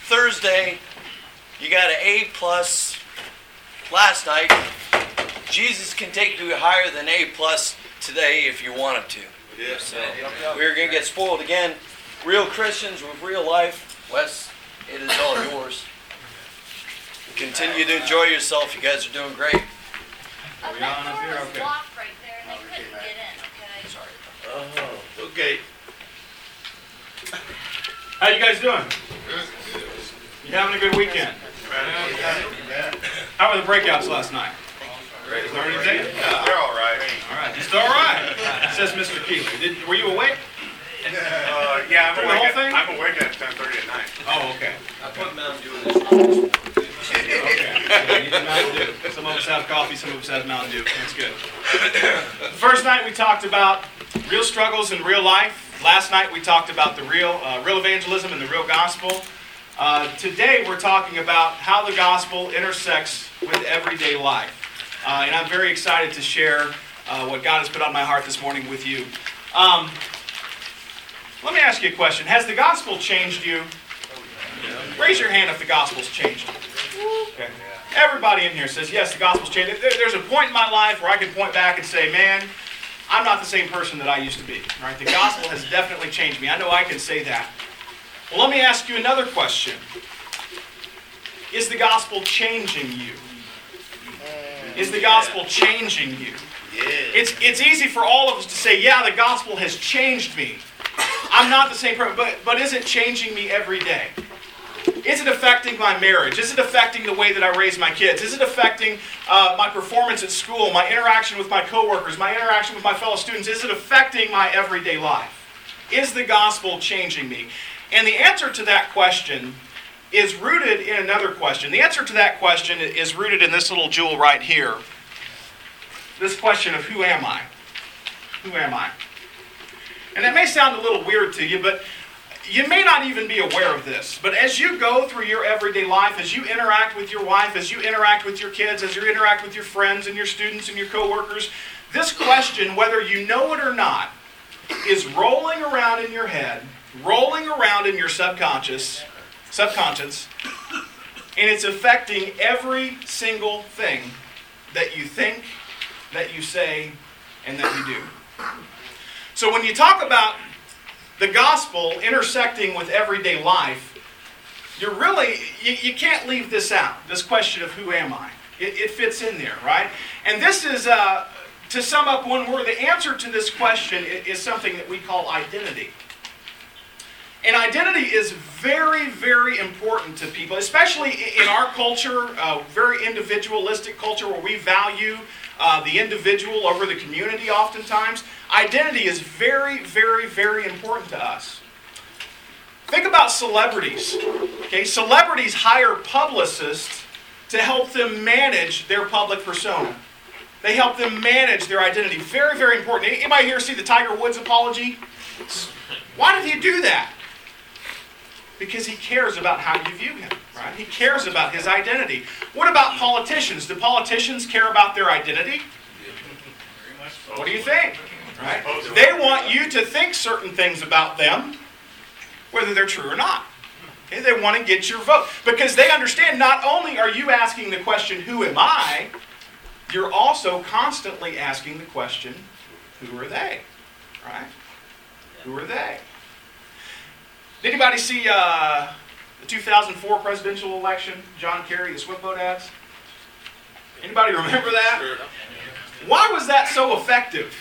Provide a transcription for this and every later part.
Thursday, you got an A plus last night. Jesus can take you higher than A plus today if you wanted to. Yes. So we're going to get spoiled again. Real Christians with real life. Wes, it is all yours. Continue to enjoy yourself. You guys are doing great. That door was locked right there and they couldn't get in, okay? Sorry. Oh, okay. How you guys doing? You having a good weekend? How were the breakouts last night? Learn anything? Yeah, they're all right. All right, just all right. Says Mr. Keeley. Were you awake? Yeah, Through the whole thing? I'm awake at 10:30 at night. Oh, okay. I put Mountain Dew in this room. Okay. You did Mountain Dew. Some of us have coffee, some of us have Mountain Dew. That's good. The first night we talked about real struggles in real life. Last night we talked about the real evangelism and the real gospel. Today we're talking about how the gospel intersects with everyday life. And I'm very excited to share what God has put on my heart this morning with you. Let me ask you a question. Has the gospel changed you? Raise your hand if the gospel's changed you. Okay. Everybody in here says, yes, the gospel's changed. There's a point in my life where I can point back and say, man, I'm not the same person that I used to be. Right? The gospel has definitely changed me. I know I can say that. Well, let me ask you another question. Is the gospel changing you? Is the gospel changing you? It's easy for all of us to say, yeah, the gospel has changed me. I'm not the same person, but is it changing me every day? Is it affecting my marriage? Is it affecting the way that I raise my kids? Is it affecting my performance at school, my interaction with my coworkers, my interaction with my fellow students? Is it affecting my everyday life? Is the gospel changing me? And the answer to that question is rooted in another question. The answer to that question is rooted in this little jewel right here. This question of who am I? Who am I? And that may sound a little weird to you, but you may not even be aware of this. But as you go through your everyday life, as you interact with your wife, as you interact with your kids, as you interact with your friends and your students and your coworkers, this question, whether you know it or not, is rolling around in your head, rolling around in your subconscious, and it's affecting every single thing that you think, that you say, and that you do. So when you talk about the gospel intersecting with everyday life, you can't leave this out, this question of who am I? It fits in there, right? And this is, to sum up one word, the answer to this question is something that we call identity. And identity is very, very important to people, especially in our culture, very individualistic culture where we value the individual over the community oftentimes. Identity is very, very, very important to us. Think about celebrities. Okay, celebrities hire publicists to help them manage their public persona. They help them manage their identity. Very, very important. Anybody here see the Tiger Woods apology? Why did he do that? Because he cares about how you view him, right? He cares about his identity. What about politicians? Do politicians care about their identity? What do you think? Right? They want you to think certain things about them, whether they're true or not. Okay? They want to get your vote. Because they understand not only are you asking the question, who am I? You're also constantly asking the question, who are they? Right? Who are they? Did anybody see the 2004 presidential election? John Kerry, the SWIFT vote ads? Anybody remember that? Sure. Why was that so effective?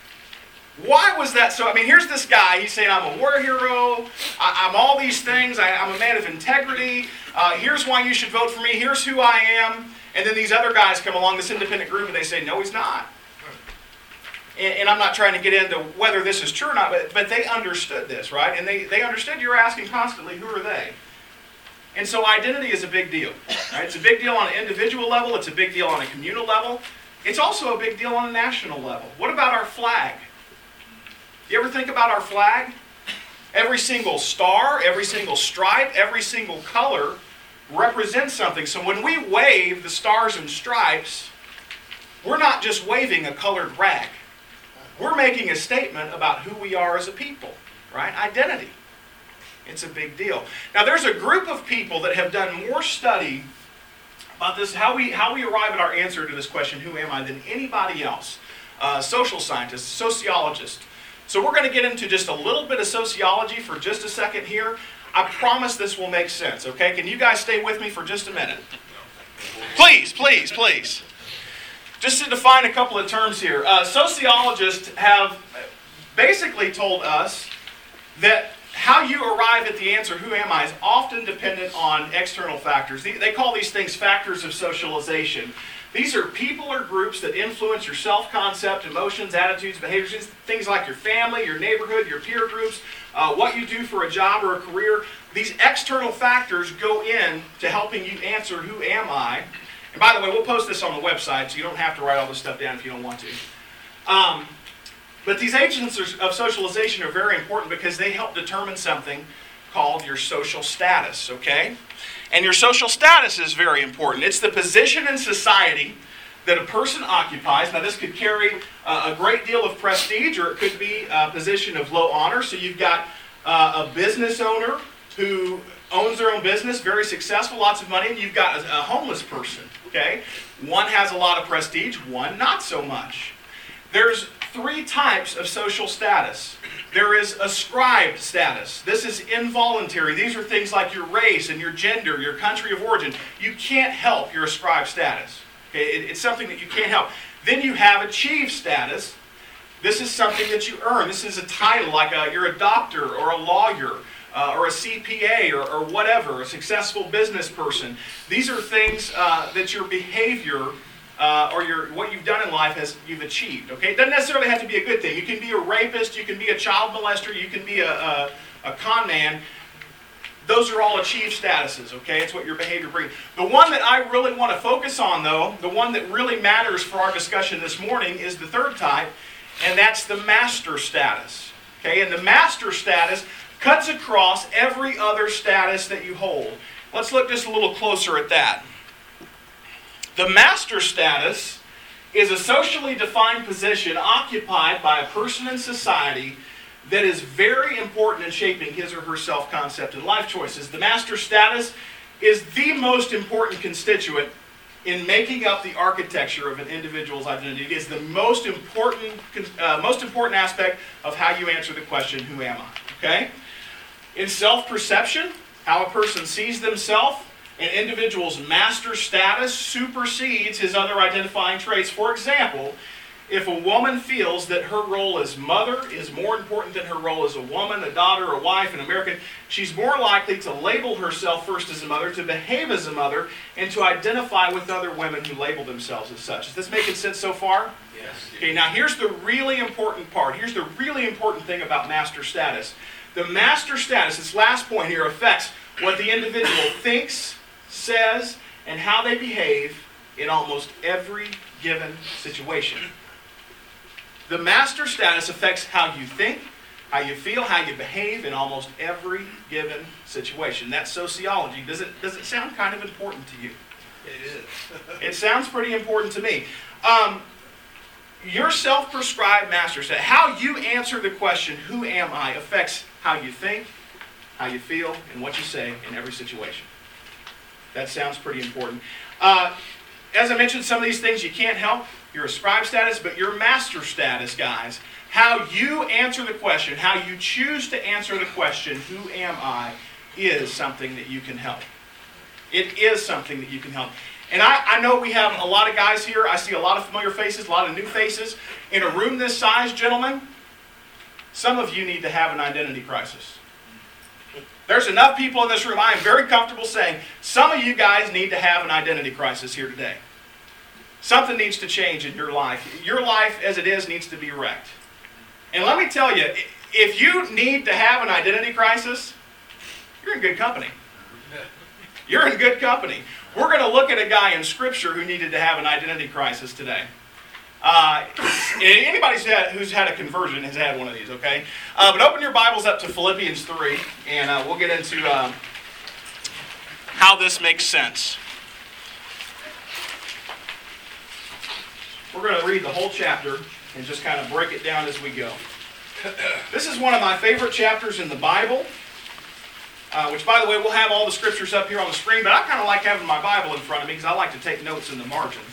Why was that so? I mean, here's this guy. He's saying, I'm a war hero. I'm all these things. I'm a man of integrity. Here's why you should vote for me. Here's who I am. And then these other guys come along, this independent group, and they say, no, he's not. And I'm not trying to get into whether this is true or not, but they understood this, right? And they understood you're asking constantly, who are they? And so identity is a big deal. Right? It's a big deal on an individual level. It's a big deal on a communal level. It's also a big deal on a national level. What about our flag? You ever think about our flag? Every single star, every single stripe, every single color represents something. So when we wave the stars and stripes, we're not just waving a colored rag. We're making a statement about who we are as a people, right? Identity. It's a big deal. Now, there's a group of people that have done more study about this, how we arrive at our answer to this question, who am I, than anybody else. Social scientists, sociologists. So we're going to get into just a little bit of sociology for just a second here. I promise this will make sense, okay? Can you guys stay with me for just a minute? Please, please, please. Just to define a couple of terms here. Sociologists have basically told us that how you arrive at the answer, who am I, is often dependent on external factors. They call these things factors of socialization. These are people or groups that influence your self-concept, emotions, attitudes, behaviors, things like your family, your neighborhood, your peer groups, what you do for a job or a career. These external factors go in to helping you answer, who am I? And by the way, we'll post this on the website, so you don't have to write all this stuff down if you don't want to. But these agents of socialization are very important because they help determine something called your social status, okay? And your social status is very important. It's the position in society that a person occupies. Now, this could carry a great deal of prestige, or it could be a position of low honor. So you've got a business owner who owns their own business, very successful, lots of money, and you've got a homeless person, okay? One has a lot of prestige, one not so much. There's 3 types of social status. There is ascribed status. This is involuntary. These are things like your race and your gender, your country of origin. You can't help your ascribed status. Okay? It's something that you can't help. Then you have achieved status. This is something that you earn. This is a title, like you're a doctor or a lawyer or a CPA or whatever, a successful business person. These are things that your behavior or what you've done in life you've achieved. Okay, it doesn't necessarily have to be a good thing. You can be a rapist, you can be a child molester, you can be a con man. Those are all achieved statuses. Okay, it's what your behavior brings. The one that I really want to focus on, though, the one that really matters for our discussion this morning, is the 3rd type, and that's the master status. Okay, and the master status cuts across every other status that you hold. Let's look just a little closer at that. The master status is a socially defined position occupied by a person in society that is very important in shaping his or her self-concept and life choices. The master status is the most important constituent in making up the architecture of an individual's identity. It is the most important aspect of how you answer the question, who am I? Okay? In self-perception, how a person sees themselves, an individual's master status supersedes his other identifying traits. For example, if a woman feels that her role as mother is more important than her role as a woman, a daughter, a wife, an American, she's more likely to label herself first as a mother, to behave as a mother, and to identify with other women who label themselves as such. Is this making sense so far? Yes. Okay, now here's the really important part. Here's the really important thing about master status. The master status, this last point here, affects what the individual thinks, says, and how they behave in almost every given situation. The master status affects how you think, how you feel, how you behave in almost every given situation. That's sociology. Does it sound kind of important to you? It is. It sounds pretty important to me. Your self-prescribed master status, how you answer the question, who am I, affects how you think, how you feel, and what you say in every situation. That sounds pretty important. As I mentioned, some of these things you can't help. Your ascribed status, but your master status, guys. How you answer the question, how you choose to answer the question, who am I, is something that you can help. It is something that you can help. And I know we have a lot of guys here. I see a lot of familiar faces, a lot of new faces. In a room this size, gentlemen, some of you need to have an identity crisis. There's enough people in this room, I am very comfortable saying, some of you guys need to have an identity crisis here today. Something needs to change in your life. Your life as it is needs to be wrecked. And let me tell you, if you need to have an identity crisis, you're in good company. You're in good company. We're going to look at a guy in Scripture who needed to have an identity crisis today. Anybody who's had a conversion has had one of these, okay? But open your Bibles up to Philippians 3, and we'll get into how this makes sense. We're going to read the whole chapter and just kind of break it down as we go. This is one of my favorite chapters in the Bible. which, by the way, we'll have all the scriptures up here on the screen, but I kind of like having my Bible in front of me because I like to take notes in the margins.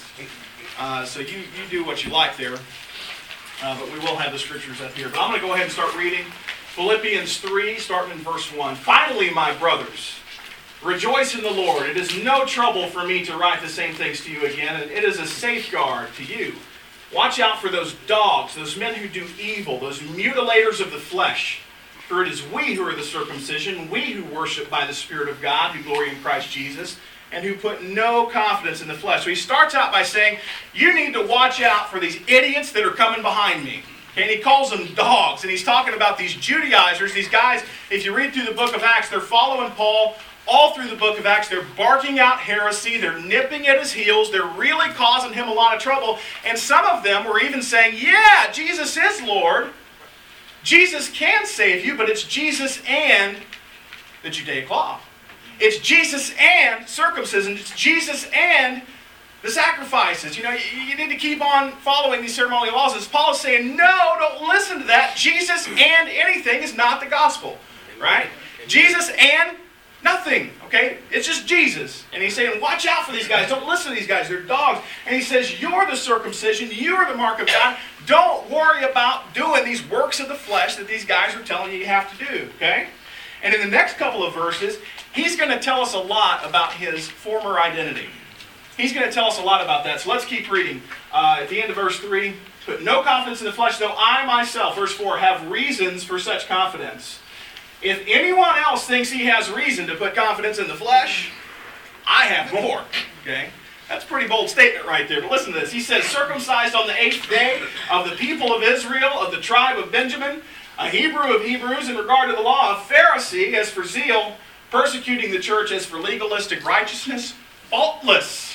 So you do what you like there, but we will have the scriptures up here. But I'm going to go ahead and start reading Philippians 3, starting in verse 1. Finally, my brothers, rejoice in the Lord. It is no trouble for me to write the same things to you again, and it is a safeguard to you. Watch out for those dogs, those men who do evil, those mutilators of the flesh. For it is we who are the circumcision, we who worship by the Spirit of God, who glory in Christ Jesus, and who put no confidence in the flesh. So he starts out by saying, you need to watch out for these idiots that are coming behind me. Okay, and he calls them dogs, and he's talking about these Judaizers, these guys, if you read through the book of Acts, they're following Paul all through the book of Acts. They're barking out heresy, they're nipping at his heels, they're really causing him a lot of trouble, and some of them were even saying, yeah, Jesus is Lord. Jesus can save you, but it's Jesus and the Judaic law. It's Jesus and circumcision. It's Jesus and the sacrifices. You know, you need to keep on following these ceremonial laws. As Paul is saying, no, don't listen to that. Jesus and anything is not the gospel, right? Jesus and nothing, okay? It's just Jesus. And he's saying, watch out for these guys. Don't listen to these guys. They're dogs. And he says, you're the circumcision. You're the mark of God. Don't worry about doing these works of the flesh that these guys are telling you have to do, okay? And in the next couple of verses, he's going to tell us a lot about his former identity. He's going to tell us a lot about that. So let's keep reading. At the end of verse 3, put no confidence in the flesh, though I myself, verse 4, have reasons for such confidence. If anyone else thinks he has reason to put confidence in the flesh, I have more. Okay? That's a pretty bold statement right there. But listen to this. He says, circumcised on the 8th day of the people of Israel, of the tribe of Benjamin, a Hebrew of Hebrews in regard to the law, a Pharisee as for zeal, persecuting the church as for legalistic righteousness, faultless.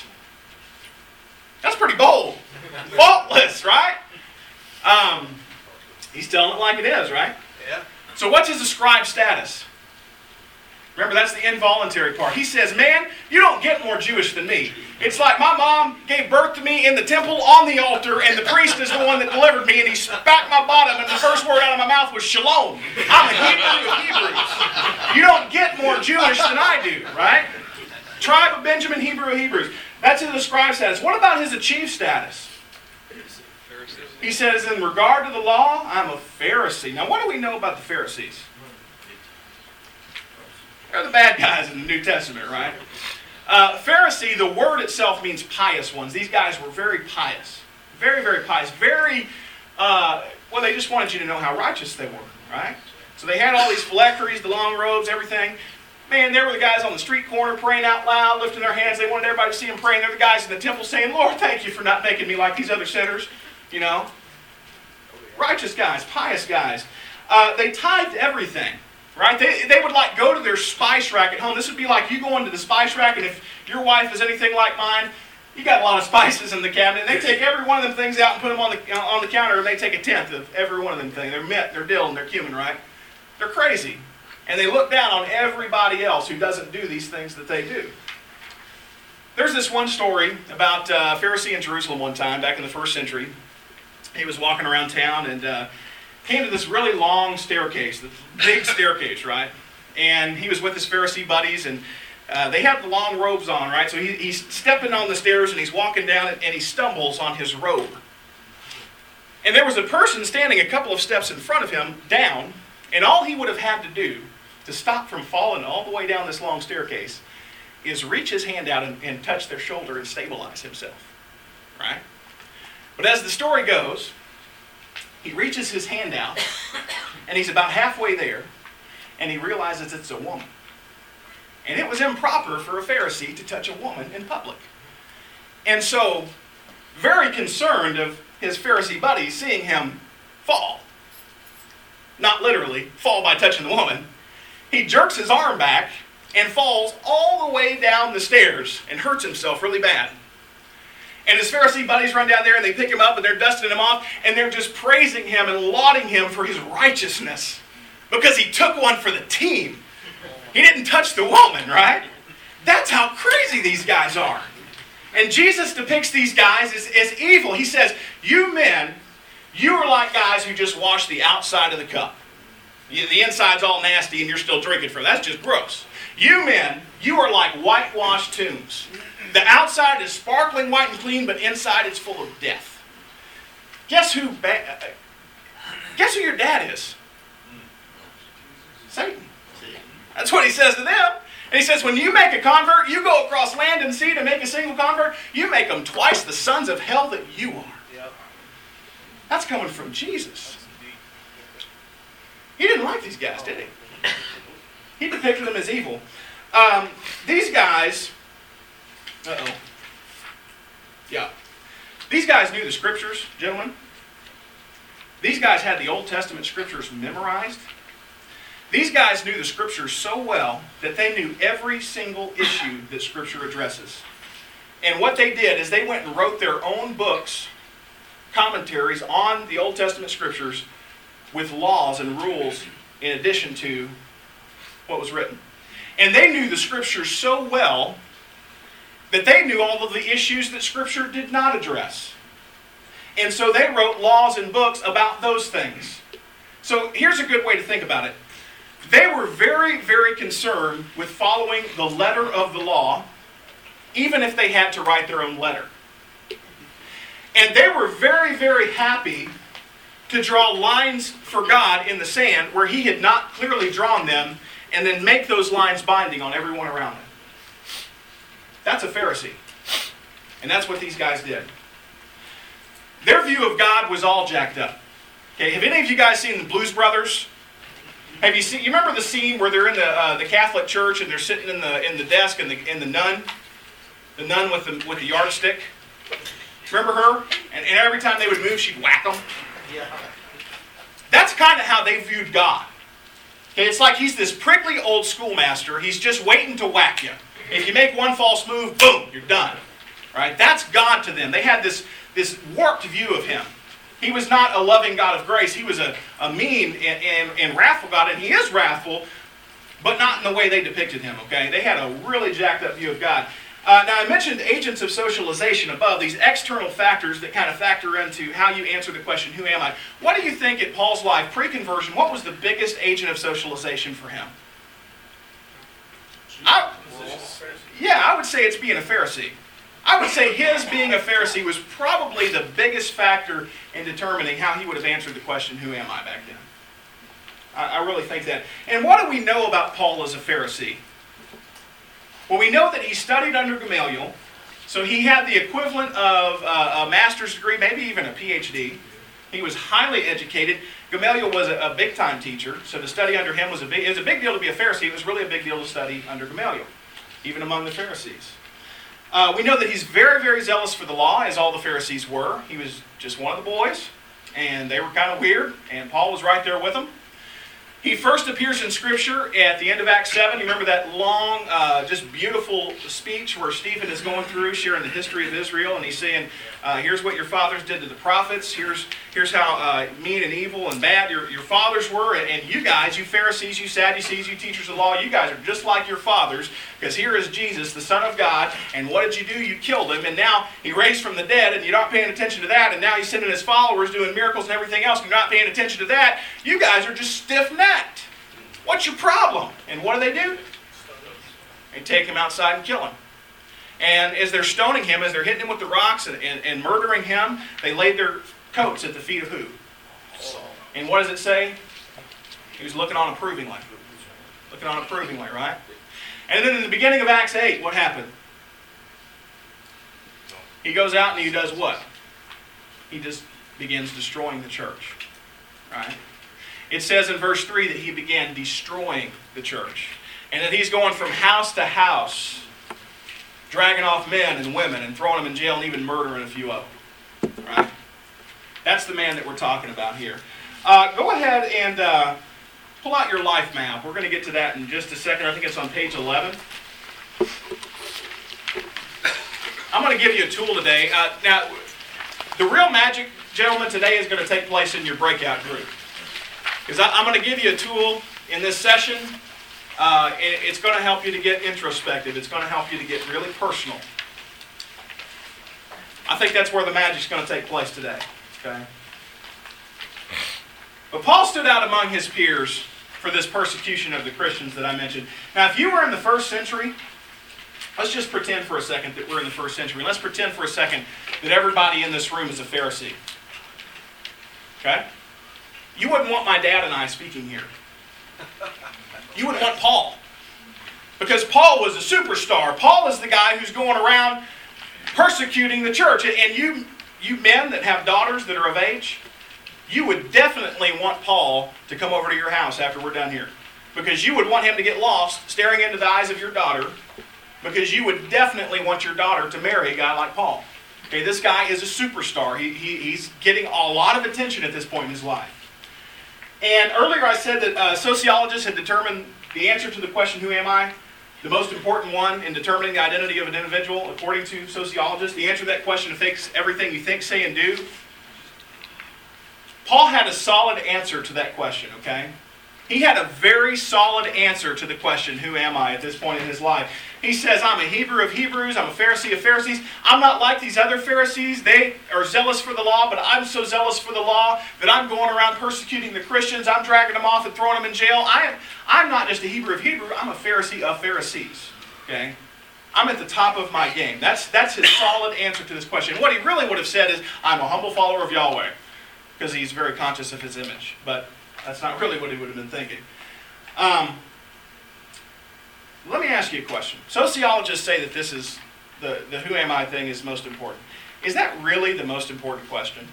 That's pretty bold. Faultless, right? He's telling it like it is, right? Yeah. So what's his ascribed status? Remember, that's the involuntary part. He says, man, you don't get more Jewish than me. It's like my mom gave birth to me in the temple on the altar, and the priest is the one that delivered me, and he spat my bottom, and the first word out of my mouth was shalom. I'm a Hebrew of Hebrews. You don't get more Jewish than I do, right? Tribe of Benjamin, Hebrew of Hebrews. That's his ascribed status. What about his achieved status? He says, in regard to the law, I'm a Pharisee. Now, what do we know about the Pharisees? They're the bad guys in the New Testament, right? Pharisee, the word itself means pious ones. These guys were very pious. Very, very pious. Very, well, they just wanted you to know how righteous they were, right? So they had all these phylacteries, the long robes, everything. Man, there were the guys on the street corner praying out loud, lifting their hands. They wanted everybody to see them praying. They're the guys in the temple saying, Lord, thank you for not making me like these other sinners. You know? Righteous guys, pious guys. They tithed everything. Right? They would like go to their spice rack at home. This would be like you go into the spice rack, and if your wife is anything like mine, you got a lot of spices in the cabinet. They take every one of them things out and put them on the counter, and they take a tenth of every one of them things. They're mint, they're dill, and they're cumin, right? They're crazy. And they look down on everybody else who doesn't do these things that they do. There's this one story about a Pharisee in Jerusalem one time, back in the 1st century. He was walking around town, and came to this really long staircase, this big staircase, right? And he was with his Pharisee buddies, and they had the long robes on, right? So he's stepping on the stairs, and he's walking down, and he stumbles on his robe. And there was a person standing a couple of steps in front of him, down, and all he would have had to do to stop from falling all the way down this long staircase is reach his hand out and touch their shoulder and stabilize himself, right? But as the story goes, he reaches his hand out, and he's about halfway there, and he realizes it's a woman. And it was improper for a Pharisee to touch a woman in public. And so, very concerned of his Pharisee buddies seeing him fall, not literally fall by touching the woman, he jerks his arm back and falls all the way down the stairs and hurts himself really bad. And his Pharisee buddies run down there and they pick him up and they're dusting him off and they're just praising him and lauding him for his righteousness because he took one for the team. He didn't touch the woman, right? That's how crazy these guys are. And Jesus depicts these guys as evil. He says, you men, you are like guys who just wash the outside of the cup. The inside's all nasty and you're still drinking from it. That's just gross. You men, you are like whitewashed tombs. The outside is sparkling white and clean, but inside it's full of death. Guess who your dad is? Satan. That's what he says to them. And he says, when you make a convert, you go across land and sea to make a single convert, you make them twice the sons of hell that you are. That's coming from Jesus. He didn't like these guys, did he? He depicted them as evil. These guys, these guys knew the scriptures, gentlemen. These guys had the Old Testament scriptures memorized. These guys knew the scriptures so well that they knew every single issue that scripture addresses. And what they did is they went and wrote their own books, commentaries on the Old Testament scriptures with laws and rules in addition to what was written. And they knew the scriptures so well that they knew all of the issues that scripture did not address. And so they wrote laws and books about those things. So here's a good way to think about it. They were very, very concerned with following the letter of the law, even if they had to write their own letter. And they were very, very happy to draw lines for God in the sand where He had not clearly drawn them, and then make those lines binding on everyone around them. That's a Pharisee. And that's what these guys did. Their view of God was all jacked up. Okay, have any of you guys seen the Blues Brothers? Have you seen? You remember the scene where they're in the Catholic Church and they're sitting in the desk and the nun with the yardstick. Remember her? And every time they would move, she'd whack them. Yeah. That's kind of how they viewed God. Okay, it's like He's this prickly old schoolmaster. He's just waiting to whack you. If you make one false move, boom, you're done. Right? That's God to them. They had this warped view of Him. He was not a loving God of grace. He was a mean and wrathful God, and He is wrathful, but not in the way they depicted Him. Okay, they had a really jacked up view of God. Now I mentioned agents of socialization above, these external factors that kind of factor into how you answer the question, who am I? What do you think in Paul's life, pre-conversion, what was the biggest agent of socialization for him? I would say it's being a Pharisee. I would say his being a Pharisee was probably the biggest factor in determining how he would have answered the question, who am I, back then. I really think that. And what do we know about Paul as a Pharisee? Well, we know that he studied under Gamaliel, so he had the equivalent of a master's degree, maybe even a PhD. He was highly educated. Gamaliel was a big-time teacher, so to study under him it was a big deal to be a Pharisee. It was really a big deal to study under Gamaliel, even among the Pharisees. We know that he's very, very zealous for the law, as all the Pharisees were. He was just one of the boys, and they were kind of weird, and Paul was right there with them. He first appears in Scripture at the end of Acts 7. You remember that long, just beautiful speech where Stephen is going through, sharing the history of Israel, and he's saying, here's what your fathers did to the prophets. Here's how mean and evil and bad your fathers were. And you guys, you Pharisees, you Sadducees, you teachers of law, you guys are just like your fathers, because here is Jesus, the Son of God, and what did you do? You killed Him, and now He raised from the dead, and you're not paying attention to that, and now He's sending His followers doing miracles and everything else, and you're not paying attention to that. You guys are just stiff-necked. What's your problem? And what do? They take Him outside and kill Him. And as they're stoning Him, as they're hitting Him with the rocks and murdering Him, they laid their coats at the feet of who? And what does it say? He was looking on approvingly. Looking on approvingly, right? And then in the beginning of Acts 8, what happened? He goes out and he does what? He just begins destroying the church. Right? It says in verse 3 that he began destroying the church. And that he's going from house to house, dragging off men and women and throwing them in jail and even murdering a few of them. Right? That's the man that we're talking about here. Go ahead and pull out your life map. We're going to get to that in just a second. I think it's on page 11. I'm going to give you a tool today. Now, the real magic, gentlemen, today is going to take place in your breakout group. Because I'm going to give you a tool in this session. It's going to help you to get introspective. It's going to help you to get really personal. I think that's where the magic's going to take place today. Okay? But Paul stood out among his peers for this persecution of the Christians that I mentioned. Now, if you were in the first century, let's just pretend for a second that we're in the first century. Let's pretend for a second that everybody in this room is a Pharisee. Okay? You wouldn't want my dad and I speaking here. You wouldn't want Paul. Because Paul was a superstar. Paul is the guy who's going around persecuting the church. And you men that have daughters that are of age, you would definitely want Paul to come over to your house after we're done here. Because you would want him to get lost staring into the eyes of your daughter. Because you would definitely want your daughter to marry a guy like Paul. Okay, this guy is a superstar. He's getting a lot of attention at this point in his life. And earlier I said that sociologists had determined the answer to the question, who am I? The most important one in determining the identity of an individual, according to sociologists. The answer to that question affects everything you think, say, and do. Paul had a solid answer to that question, okay? He had a very solid answer to the question, who am I, at this point in his life. He says, I'm a Hebrew of Hebrews, I'm a Pharisee of Pharisees. I'm not like these other Pharisees. They are zealous for the law, but I'm so zealous for the law that I'm going around persecuting the Christians. I'm dragging them off and throwing them in jail. I'm not just a Hebrew of Hebrews, I'm a Pharisee of Pharisees. Okay? I'm at the top of my game. That's his solid answer to this question. What he really would have said is, I'm a humble follower of Yahweh, because he's very conscious of his image. But that's not really what he would have been thinking. Let me ask you a question. Sociologists say that this is the who am I thing is most important. Is that really the most important question?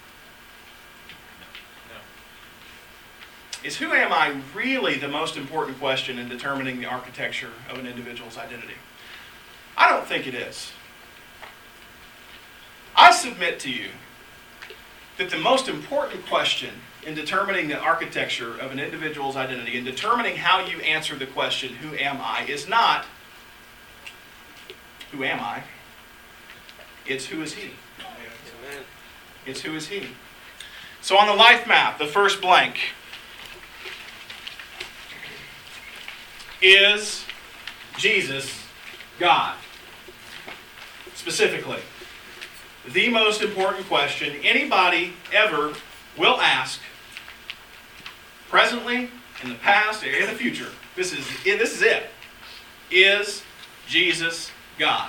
No. Is who am I really the most important question in determining the architecture of an individual's identity? I don't think it is. I submit to you that the most important question in determining the architecture of an individual's identity, in determining how you answer the question, who am I, is not, who am I? It's who is he? Amen. It's who is he? So on the life map, the first blank is Jesus God? Specifically, the most important question anybody ever will ask, presently, in the past, in the future. This is it. Is Jesus God?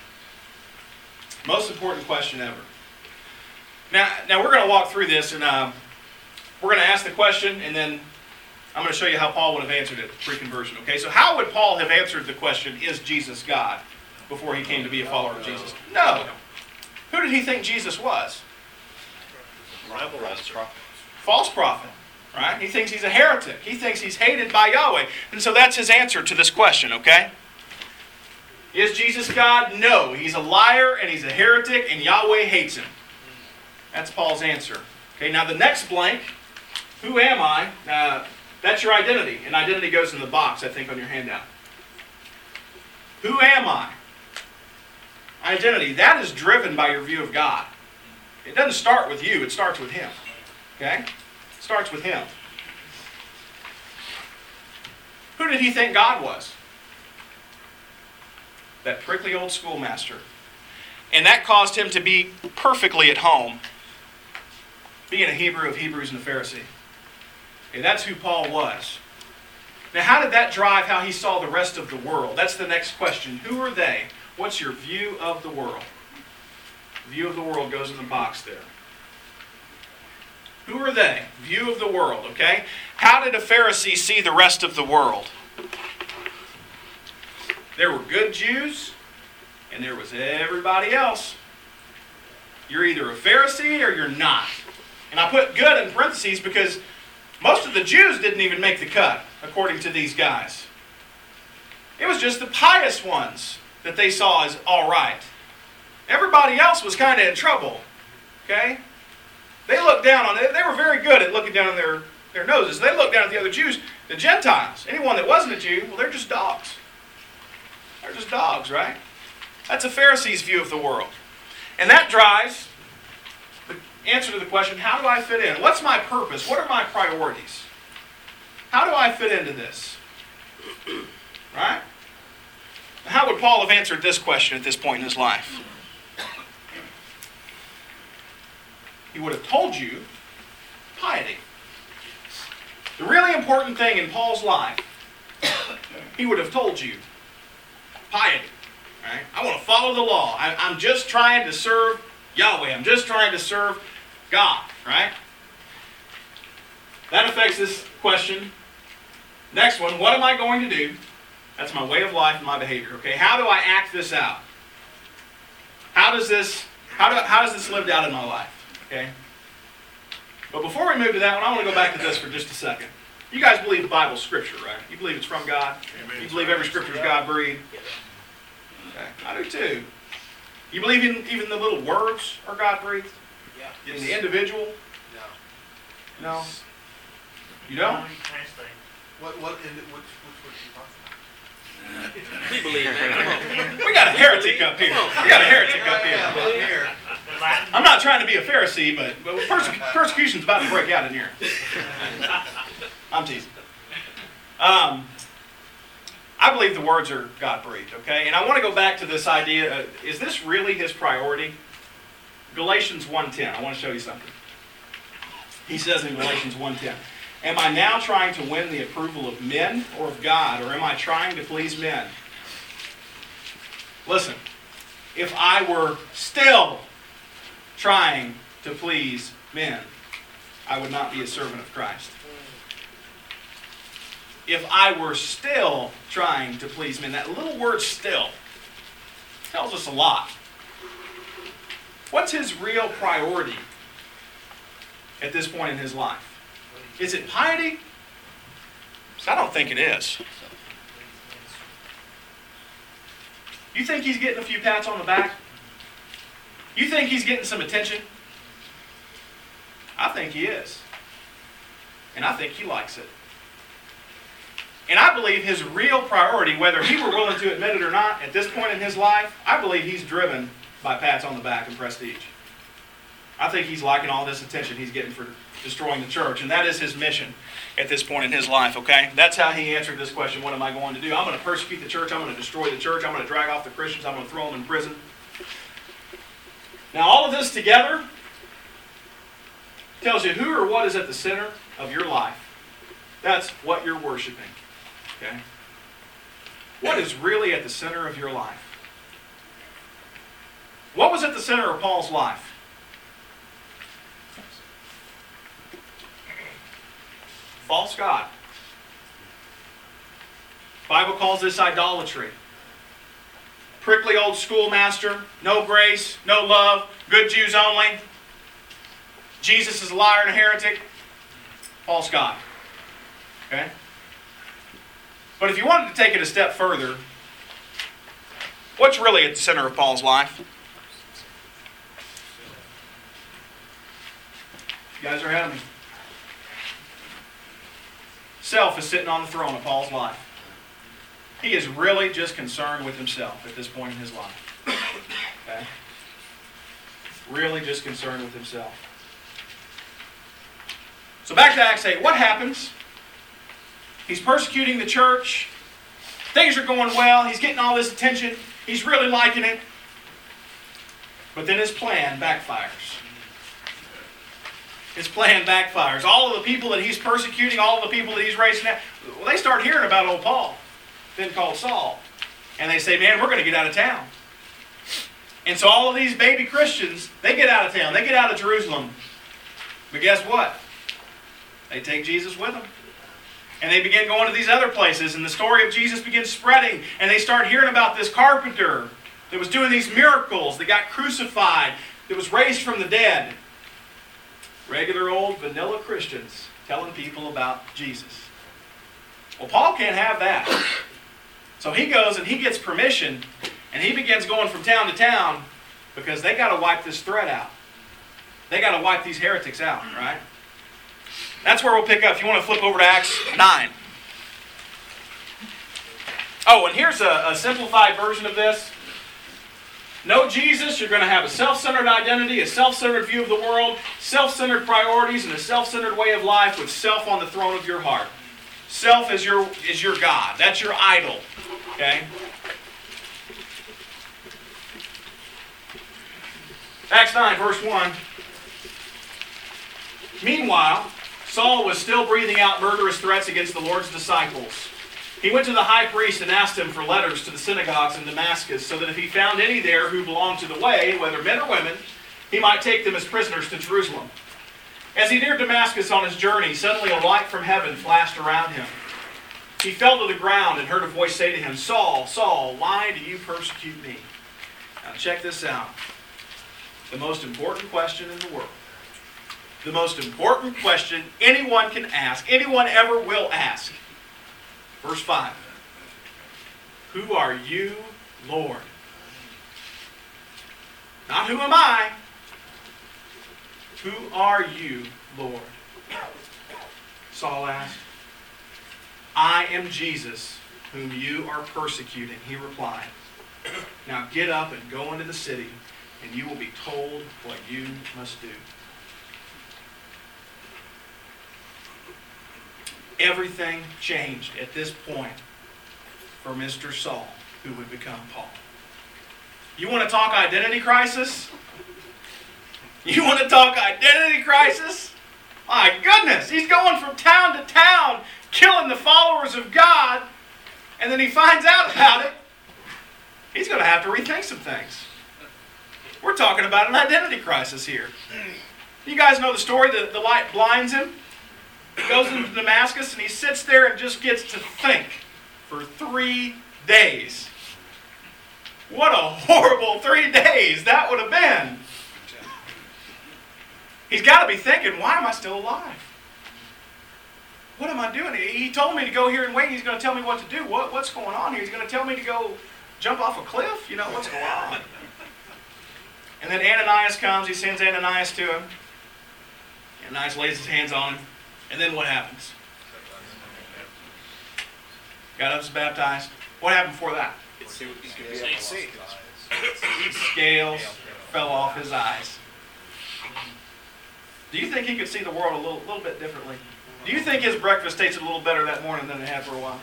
Most important question ever. Now we're going to walk through this, and we're going to ask the question, and then I'm going to show you how Paul would have answered it pre-conversion. Okay, so how would Paul have answered the question, is Jesus God, before he came to be a follower of Jesus? No. Who did he think Jesus was? False prophet, right? He thinks he's a heretic. He thinks he's hated by Yahweh. And so that's his answer to this question, okay? Is Jesus God? No. He's a liar and he's a heretic and Yahweh hates him. That's Paul's answer. Okay, now the next blank, who am I? That's your identity. And identity goes in the box, I think, on your handout. Who am I? Identity. That is driven by your view of God. It doesn't start with you, it starts with him. Okay? It starts with him. Who did he think God was? That prickly old schoolmaster. And that caused him to be perfectly at home, being a Hebrew of Hebrews and a Pharisee. Okay, that's who Paul was. Now, how did that drive how he saw the rest of the world? That's the next question. Who are they? What's your view of the world? View of the world goes in the box there. Who are they? View of the world, okay? How did a Pharisee see the rest of the world? There were good Jews, and there was everybody else. You're either a Pharisee or you're not. And I put good in parentheses because most of the Jews didn't even make the cut, according to these guys. It was just the pious ones that they saw as all right. Everybody else was kind of in trouble. Okay? They looked down on it. They were very good at looking down on their noses. They looked down at the other Jews, the Gentiles. Anyone that wasn't a Jew, well, they're just dogs. They're just dogs, right? That's a Pharisee's view of the world. And that drives the answer to the question, how do I fit in? What's my purpose? What are my priorities? How do I fit into this? Right? How would Paul have answered this question at this point in his life? He would have told you piety. The really important thing in Paul's life, he would have told you, piety. Right? I want to follow the law. I'm just trying to serve Yahweh. I'm just trying to serve God. Right? That affects this question. Next one, what am I going to do? That's my way of life and my behavior. Okay, how do I act this out? How does this lived out in my life? Okay. But before we move to that one, I want to go back to this for just a second. You guys believe the Bible's Scripture, right? You believe it's from God? Amen. You believe every Scripture is God-breathed? Okay, I do too. You believe even the little words are God-breathed? Yeah. In the individual? No. You don't? Which word are you talking about? We believe, man. Come on. We got a heretic up here. We got a heretic up here. Here. I'm not trying to be a Pharisee, but persecution's about to break out in here. I'm teasing. I believe the words are God-breathed, okay? And I want to go back to this idea, is this really his priority? Galatians 1:10, I want to show you something. He says in Galatians 1:10, am I now trying to win the approval of men or of God, or am I trying to please men? Listen, if I were still trying to please men, I would not be a servant of Christ. If I were still trying to please men, that little word still tells us a lot. What's his real priority at this point in his life? Is it piety? I don't think it is. You think he's getting a few pats on the back? You think he's getting some attention? I think he is. And I think he likes it. And I believe his real priority, whether he were willing to admit it or not, at this point in his life, I believe he's driven by pats on the back and prestige. I think he's liking all this attention he's getting for destroying the church. And that is his mission at this point in his life, okay? That's how he answered this question, what am I going to do? I'm going to persecute the church. I'm going to destroy the church. I'm going to drag off the Christians. I'm going to throw them in prison. Now, all of this together tells you who or what is at the center of your life. That's what you're worshiping. Okay? What is really at the center of your life? What was at the center of Paul's life? False god. The Bible calls this idolatry. Prickly old schoolmaster, no grace, no love, good Jews only. Jesus is a liar and a heretic. False god. Okay? But if you wanted to take it a step further, what's really at the center of Paul's life? You guys are ahead of me. Self is sitting on the throne of Paul's life. He is really just concerned with himself at this point in his life. Okay? Really just concerned with himself. So back to Acts 8. What happens? He's persecuting the church. Things are going well. He's getting all this attention. He's really liking it. But then his plan backfires. His plan backfires. All of the people that he's persecuting, all of the people that he's raising up, well, they start hearing about old Paul, then called Saul. And they say, man, we're going to get out of town. And so all of these baby Christians, they get out of town. They get out of Jerusalem. But guess what? They take Jesus with them. And they begin going to these other places. And the story of Jesus begins spreading. And they start hearing about this carpenter that was doing these miracles, that got crucified, that was raised from the dead. Regular old vanilla Christians telling people about Jesus. Well, Paul can't have that. So he goes and he gets permission and he begins going from town to town because they got to wipe this threat out. They got to wipe these heretics out, right? That's where we'll pick up. If you want to flip over to Acts 9. Oh, and here's a simplified version of this. Know Jesus, you're going to have a self-centered identity, a self-centered view of the world, self-centered priorities, and a self-centered way of life with self on the throne of your heart. Self is your God. That's your idol. Okay? Acts 9, verse 1. Meanwhile, Saul was still breathing out murderous threats against the Lord's disciples. He went to the high priest and asked him for letters to the synagogues in Damascus, so that if he found any there who belonged to the way, whether men or women, he might take them as prisoners to Jerusalem. As he neared Damascus on his journey, suddenly a light from heaven flashed around him. He fell to the ground and heard a voice say to him, "Saul, Saul, why do you persecute me?" Now check this out. The most important question in the world. The most important question anyone can ask, anyone ever will ask. Verse 5. Who are you, Lord? Not who am I. Who are you, Lord? Saul asked. I am Jesus, whom you are persecuting, he replied. Now get up and go into the city, and you will be told what you must do. Everything changed at this point for Mr. Saul, who would become Paul. You want to talk identity crisis? You want to talk identity crisis? My goodness, he's going from town to town, killing the followers of God, and then he finds out about it. He's going to have to rethink some things. We're talking about an identity crisis here. You guys know the story, the light blinds him. He goes into Damascus and he sits there and just gets to think for 3 days. What a horrible 3 days that would have been. He's got to be thinking, why am I still alive? What am I doing? He told me to go here and wait. He's going to tell me what to do. What's going on here? He's going to tell me to go jump off a cliff? You know, what's going on? And then Ananias comes. He sends Ananias to him. Ananias lays his hands on him. And then what happens? Got up, was baptized. What happened before that? Scales fell off his eyes. Do you think he could see the world a little bit differently? Do you think his breakfast tasted a little better that morning than it had for a while?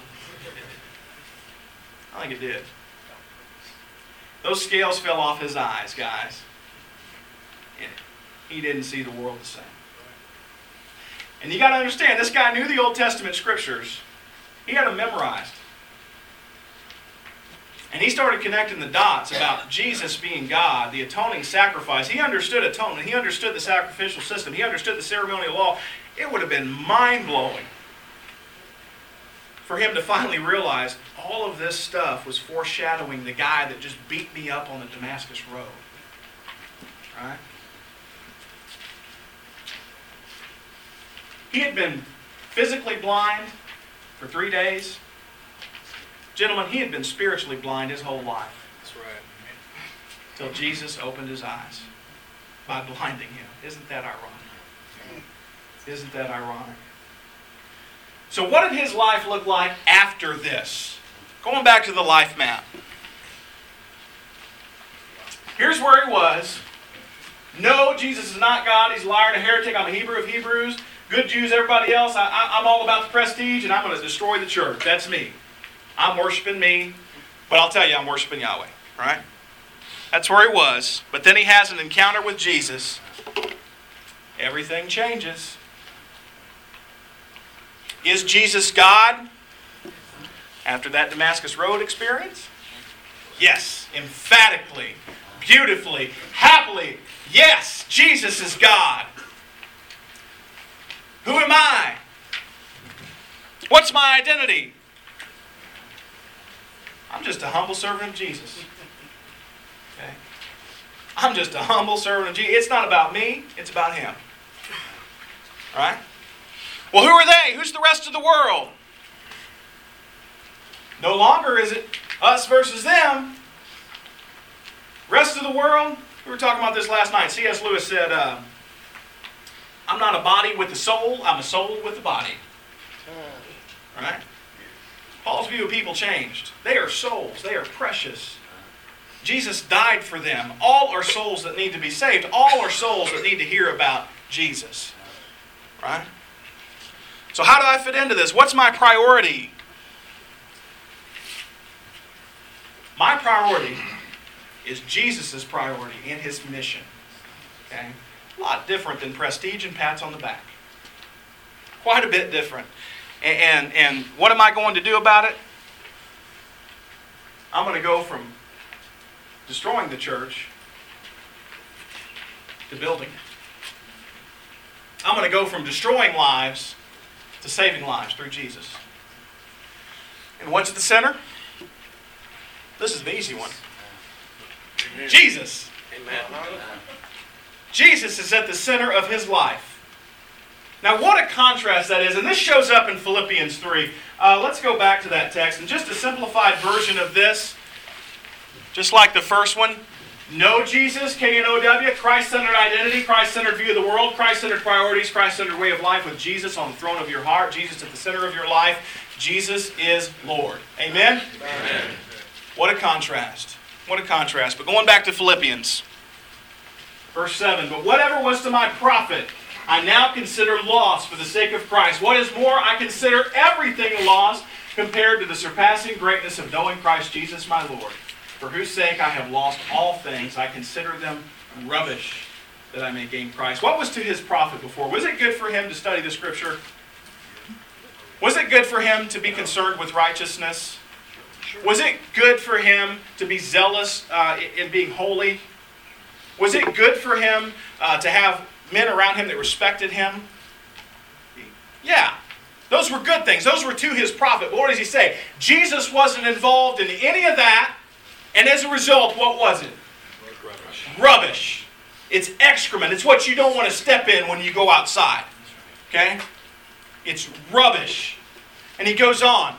I think it did. Those scales fell off his eyes, guys. And he didn't see the world the same. And you got to understand, this guy knew the Old Testament scriptures. He had them memorized. And he started connecting the dots about Jesus being God, the atoning sacrifice. He understood atonement. He understood the sacrificial system. He understood the ceremonial law. It would have been mind-blowing for him to finally realize all of this stuff was foreshadowing the guy that just beat me up on the Damascus road. Right? He had been physically blind for 3 days. Gentlemen, he had been spiritually blind his whole life. That's right. Till Jesus opened his eyes by blinding him. Isn't that ironic? Isn't that ironic? So what did his life look like after this? Going back to the life map. Here's where he was. No, Jesus is not God. He's a liar and a heretic. I'm a Hebrew of Hebrews. Good Jews, everybody else. I'm all about the prestige, and I'm going to destroy the church. That's me. I'm worshiping me, but I'll tell you, I'm worshiping Yahweh. Right? That's where he was. But then he has an encounter with Jesus. Everything changes. Is Jesus God after that Damascus Road experience? Yes, emphatically, beautifully, happily. Yes, Jesus is God. Who am I? What's my identity? I'm just a humble servant of Jesus. Okay? I'm just a humble servant of Jesus. It's not about me, it's about him. All right? Well, who are they? Who's the rest of the world? No longer is it us versus them. Rest of the world, we were talking about this last night. C.S. Lewis said, I'm not a body with a soul, I'm a soul with a body. Right? Paul's view of people changed. They are souls. They are precious. Jesus died for them. All are souls that need to be saved. All are souls that need to hear about Jesus. Right? So how do I fit into this? What's my priority? My priority is Jesus' priority in his mission. Okay? A lot different than prestige and pats on the back. Quite a bit different. And what am I going to do about it? I'm going to go from destroying the church to building it. I'm going to go from destroying lives to saving lives through Jesus. And what's at the center? This is the easy one. Jesus. Amen. Jesus is at the center of his life. Now what a contrast that is. And this shows up in Philippians 3. Let's go back to that text. And just a simplified version of this, just like the first one. Know Jesus, K-N-O-W, Christ-centered identity, Christ-centered view of the world, Christ-centered priorities, Christ-centered way of life with Jesus on the throne of your heart, Jesus at the center of your life. Jesus is Lord. Amen? Amen. What a contrast. What a contrast. But going back to Philippians, verse 7, but whatever was to my profit, I now consider loss for the sake of Christ. What is more, I consider everything loss compared to the surpassing greatness of knowing Christ Jesus my Lord, for whose sake I have lost all things. I consider them rubbish that I may gain Christ. What was to his profit before? Was it good for him to study the Scripture? Was it good for him to be concerned with righteousness? Was it good for him to be zealous in being holy? Was it good for him to have men around him that respected him? Yeah. Those were good things. Those were to his profit. But what does he say? Jesus wasn't involved in any of that. And as a result, what was it? Rubbish. It's excrement. It's what you don't want to step in when you go outside. Okay? It's rubbish. And he goes on.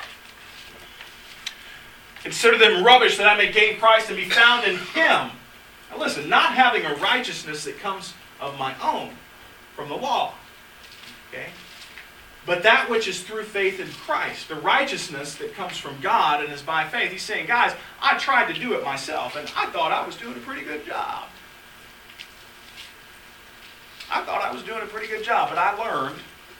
Consider them rubbish that I may gain Christ and be found in him. Now listen, not having a righteousness that comes of my own from the law. Okay? But that which is through faith in Christ, the righteousness that comes from God and is by faith. He's saying, guys, I tried to do it myself, and I thought I was doing a pretty good job. But I learned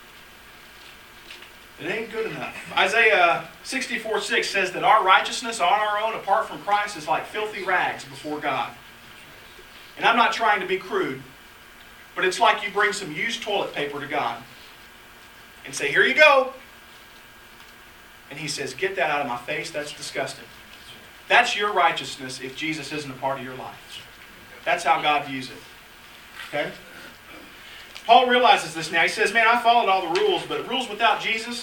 it ain't good enough. Isaiah 64:6 says that our righteousness on our own, apart from Christ, is like filthy rags before God. And I'm not trying to be crude, but it's like you bring some used toilet paper to God and say, here you go. And he says, get that out of my face. That's disgusting. That's your righteousness if Jesus isn't a part of your life. That's how God views it. Okay? Paul realizes this now. He says, man, I followed all the rules, but rules without Jesus?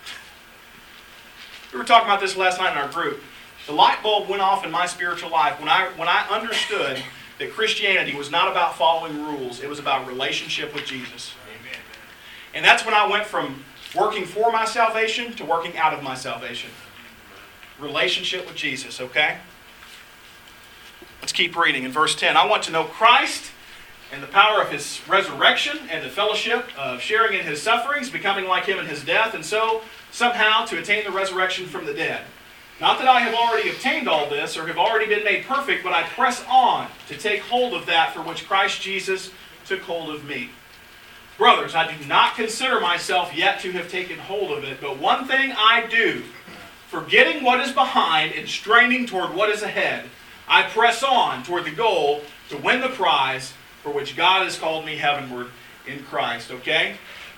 We were talking about this last night in our group. The light bulb went off in my spiritual life when I understood that Christianity was not about following rules. It was about relationship with Jesus. Amen. And that's when I went from working for my salvation to working out of my salvation. Relationship with Jesus, okay? Let's keep reading in verse 10. I want to know Christ and the power of his resurrection and the fellowship of sharing in his sufferings, becoming like him in his death, and so somehow to attain the resurrection from the dead. Not that I have already obtained all this or have already been made perfect, but I press on to take hold of that for which Christ Jesus took hold of me. Brothers, I do not consider myself yet to have taken hold of it, but one thing I do, forgetting what is behind and straining toward what is ahead, I press on toward the goal to win the prize for which God has called me heavenward in Christ. Okay?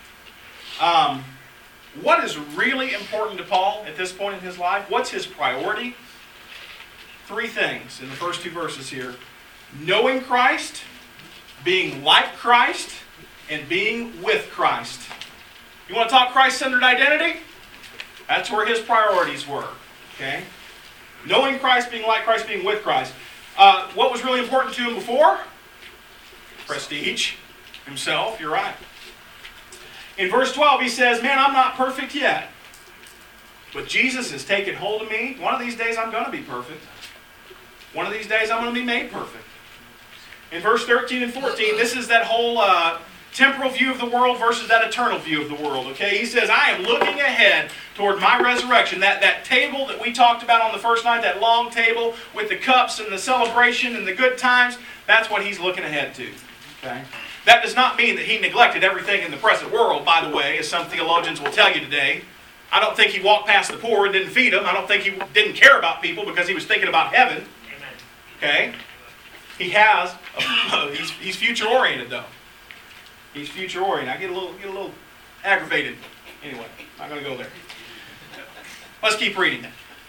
What is really important to Paul at this point in his life? What's his priority? 3 things in the first 2 verses here. Knowing Christ, being like Christ, and being with Christ. You want to talk Christ-centered identity? That's where his priorities were. Okay? Knowing Christ, being like Christ, being with Christ. What was really important to him before? Prestige. Himself, you're right. In verse 12 he says, man, I'm not perfect yet. But Jesus has taken hold of me. One of these days I'm going to be perfect. One of these days I'm going to be made perfect. In verse 13 and 14, this is that whole temporal view of the world versus that eternal view of the world. Okay, he says, I am looking ahead toward my resurrection. That table that we talked about on the first night, that long table with the cups and the celebration and the good times, that's what he's looking ahead to. Okay? That does not mean that he neglected everything in the present world, by the way, as some theologians will tell you today. I don't think he walked past the poor and didn't feed them. I don't think he didn't care about people because he was thinking about heaven. Amen. Okay? He has, he's future-oriented though. He's future-oriented. I get a little aggravated. Anyway, not going to go there. Let's keep reading it.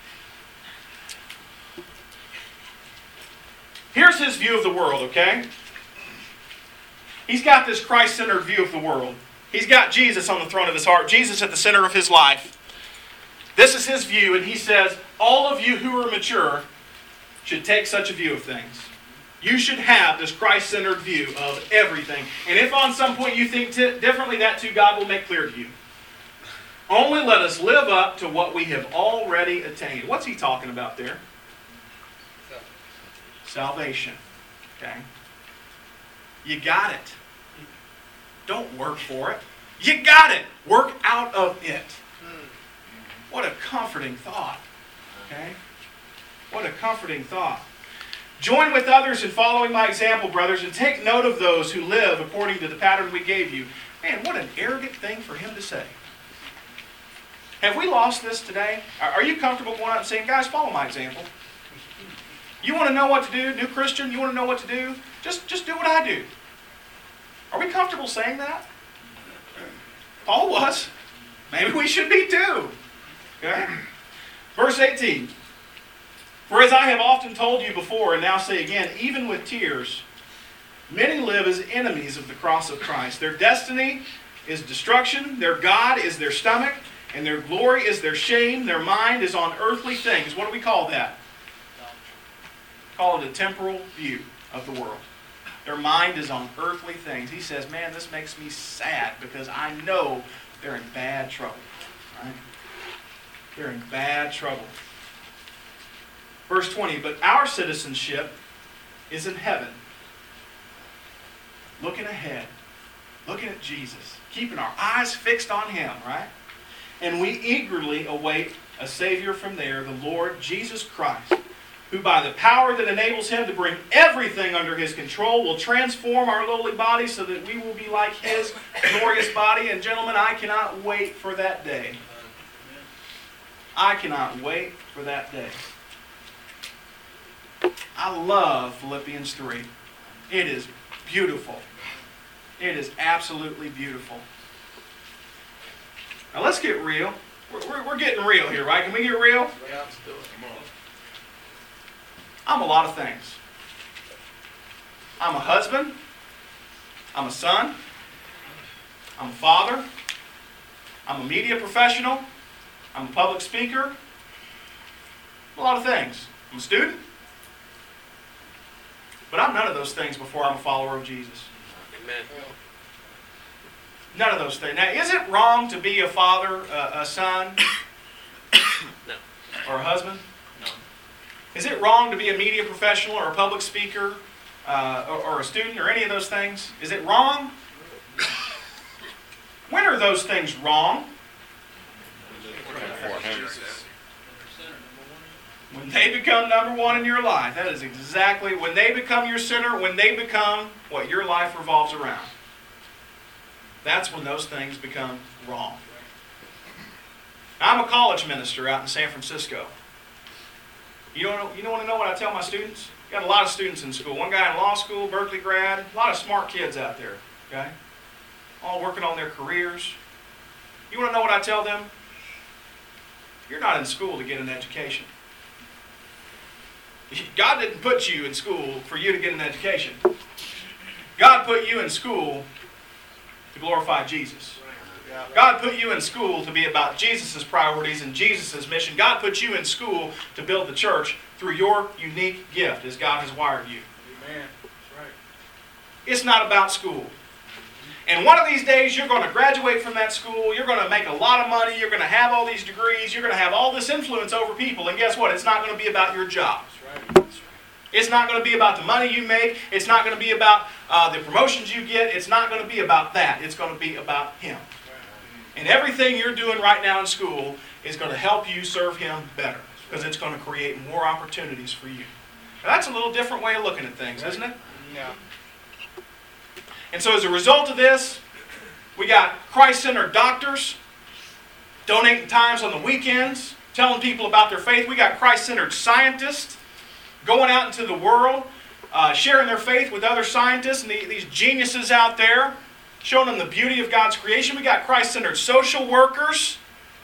Here's his view of the world, okay? He's got this Christ-centered view of the world. He's got Jesus on the throne of his heart, Jesus at the center of his life. This is his view, and he says, all of you who are mature should take such a view of things. You should have this Christ-centered view of everything. And if on some point you think differently, that too God will make clear to you. Only let us live up to what we have already attained. What's he talking about there? Salvation. Okay? You got it. Don't work for it. You got it. Work out of it. What a comforting thought. Okay? What a comforting thought. Join with others in following my example, brothers, and take note of those who live according to the pattern we gave you. Man, what an arrogant thing for him to say. Have we lost this today? Are you comfortable going out and saying, guys, follow my example? You want to know what to do? New Christian, you want to know what to do? Just do what I do. Are we comfortable saying that? Paul was. Maybe we should be too. Okay? Verse 18. For as I have often told you before, and now say again, even with tears, many live as enemies of the cross of Christ. Their destiny is destruction, their God is their stomach, and their glory is their shame. Their mind is on earthly things. What do we call that? Call it a temporal view of the world. Their mind is on earthly things. He says, man, this makes me sad because I know they're in bad trouble. Right? They're in bad trouble. Verse 20, but our citizenship is in heaven. Looking ahead. Looking at Jesus. Keeping our eyes fixed on Him, right? And we eagerly await a Savior from there, the Lord Jesus Christ, who by the power that enables Him to bring everything under His control will transform our lowly body so that we will be like His glorious body. And gentlemen, I cannot wait for that day. I cannot wait for that day. I love Philippians 3. It is beautiful. It is absolutely beautiful. Now let's get real. We're getting real here, right? Can we get real? Yeah, let's do it. Come on. I'm a lot of things. I'm a husband. I'm a son. I'm a father. I'm a media professional. I'm a public speaker. A lot of things. I'm a student. But I'm none of those things before I'm a follower of Jesus. Amen. None of those things. Now, is it wrong to be a father, a son? No. Or a husband? No. Is it wrong to be a media professional or a public speaker or a student or any of those things? Is it wrong? When are those things wrong? When they become number one in your life. That is exactly when they become your center, when they become what your life revolves around. That's when those things become wrong. Now, I'm a college minister out in San Francisco. You want to know what I tell my students? Got a lot of students in school. One guy in law school, Berkeley grad. A lot of smart kids out there. Okay? All working on their careers. You want to know what I tell them? You're not in school to get an education. God didn't put you in school for you to get an education. God put you in school to glorify Jesus. God put you in school to be about Jesus' priorities and Jesus' mission. God put you in school to build the church through your unique gift as God has wired you. Amen. That's right. It's not about school. And one of these days you're going to graduate from that school, you're going to make a lot of money, you're going to have all these degrees, you're going to have all this influence over people, and guess what? It's not going to be about your job. That's right. That's right. It's not going to be about the money you make. It's not going to be about the promotions you get. It's not going to be about that. It's going to be about Him. And everything you're doing right now in school is going to help you serve Him better because it's going to create more opportunities for you. Now, that's a little different way of looking at things, isn't it? Yeah. And so as a result of this, we got Christ-centered doctors donating times on the weekends, telling people about their faith. We got Christ-centered scientists going out into the world, sharing their faith with other scientists and these geniuses out there. showing them the beauty of God's creation. We got Christ-centered social workers,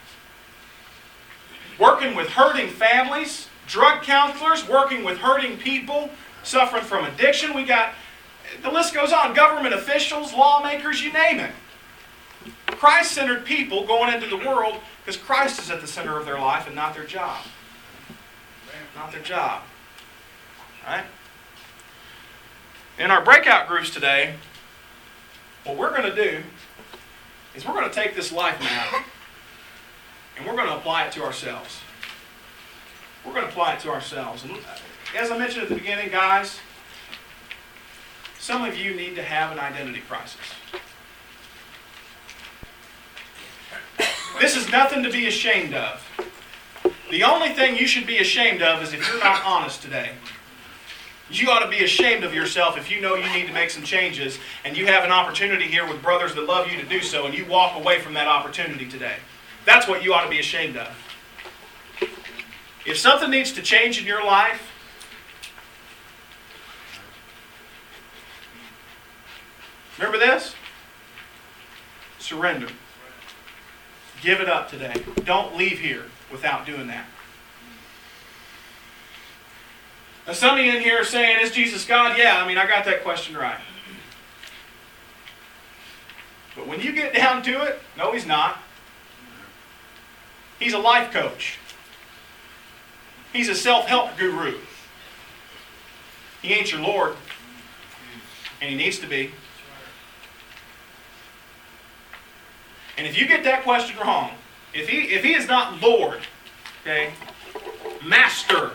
working with hurting families, drug counselors, working with hurting people, suffering from addiction. We got, the list goes on, government officials, lawmakers, you name it. Christ-centered people going into the world because Christ is at the center of their life and not their job. Not their job. Right? In our breakout groups today, what we're going to do is we're going to take this life map and we're going to apply it to ourselves. We're going to apply it to ourselves. And as I mentioned at the beginning, guys, some of you need to have an identity crisis. This is nothing to be ashamed of. The only thing you should be ashamed of is if you're not honest today. You ought to be ashamed of yourself if you know you need to make some changes and you have an opportunity here with brothers that love you to do so and you walk away from that opportunity today. That's what you ought to be ashamed of. If something needs to change in your life, remember this? Surrender. Give it up today. Don't leave here without doing that. Now some of you in here are saying, is Jesus God? Yeah, I got that question right. But when you get down to it, no, He's not. He's a life coach. He's a self-help guru. He ain't your Lord. And He needs to be. And if you get that question wrong, if he is not Lord, okay, Master,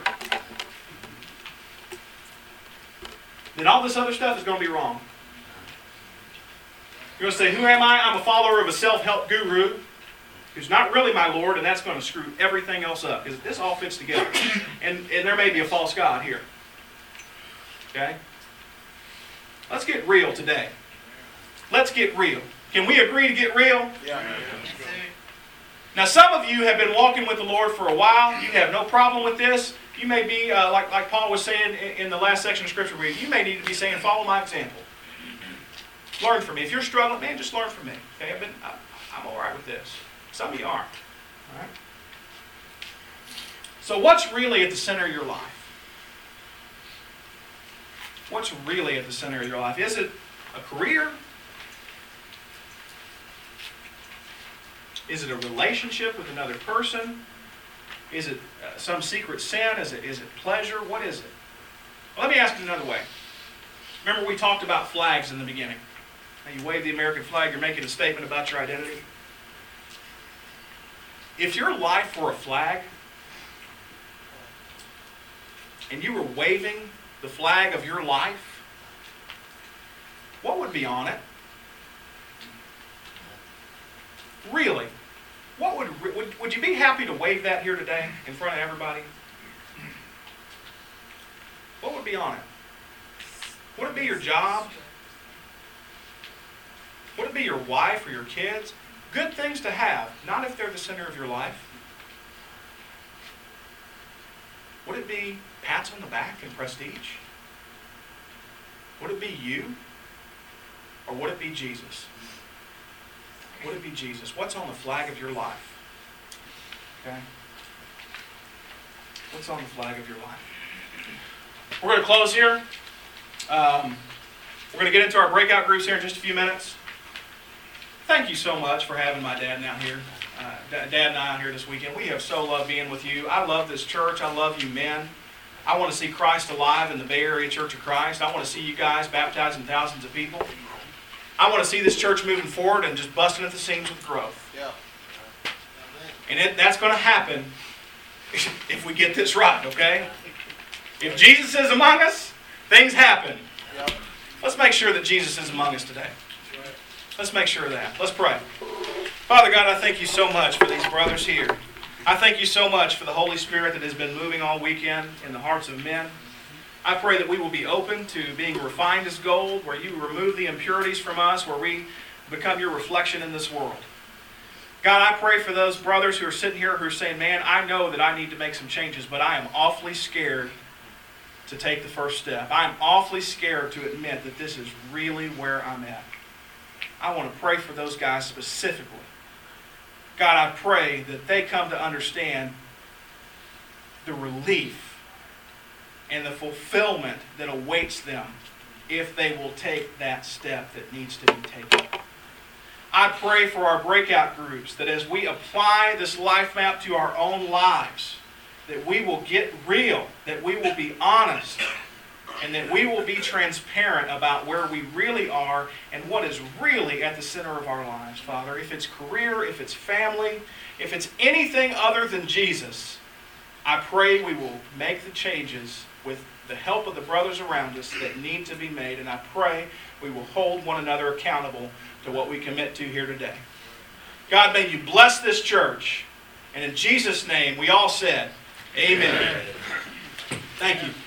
then all this other stuff is going to be wrong. You're going to say, who am I? I'm a follower of a self-help guru who's not really my Lord, and that's going to screw everything else up. Because this all fits together. And there may be a false God here. Okay? Let's get real today. Let's get real. Can we agree to get real? Yeah. Now, some of you have been walking with the Lord for a while. You have no problem with this. You may be, like Paul was saying in the last section of Scripture reading, you may need to be saying, follow my example. Learn from me. If you're struggling, man, just learn from me. Okay? I'm all right with this. Some of you aren't. All right? So what's really at the center of your life? What's really at the center of your life? Is it a career? Is it a relationship with another person? Is it some secret sin? Is it pleasure? What is it? Well, let me ask it another way. Remember we talked about flags in the beginning. Now you wave the American flag, you're making a statement about your identity. If your life were a flag, and you were waving the flag of your life, what would be on it? Really? What would you be happy to wave that here today in front of everybody? What would be on it? Would it be your job? Would it be your wife or your kids? Good things to have, not if they're the center of your life. Would it be pats on the back and prestige? Would it be you? Or would it be Jesus? Would it be Jesus? What's on the flag of your life? Okay? What's on the flag of your life? We're going to close here. We're going to get into our breakout groups here in just a few minutes. Thank you so much for having my dad out here. Dad and I out here this weekend. We have so loved being with you. I love this church. I love you men. I want to see Christ alive in the Bay Area Church of Christ. I want to see you guys baptizing thousands of people. I want to see this church moving forward and just busting at the seams with growth. Yeah. And that's going to happen if we get this right, okay? If Jesus is among us, things happen. Yep. Let's make sure that Jesus is among us today. Let's make sure of that. Let's pray. Father God, I thank you so much for these brothers here. I thank you so much for the Holy Spirit that has been moving all weekend in the hearts of men. I pray that we will be open to being refined as gold, where you remove the impurities from us, where we become your reflection in this world. God, I pray for those brothers who are sitting here who are saying, man, I know that I need to make some changes, but I am awfully scared to take the first step. I am awfully scared to admit that this is really where I'm at. I want to pray for those guys specifically. God, I pray that they come to understand the relief and the fulfillment that awaits them if they will take that step that needs to be taken. I pray for our breakout groups that as we apply this life map to our own lives, that we will get real, that we will be honest, and that we will be transparent about where we really are and what is really at the center of our lives, Father. If it's career, if it's family, if it's anything other than Jesus, I pray we will make the changes with the help of the brothers around us that need to be made, and I pray we will hold one another accountable to what we commit to here today. God, may you bless this church. And in Jesus' name, we all said, Amen. Thank you.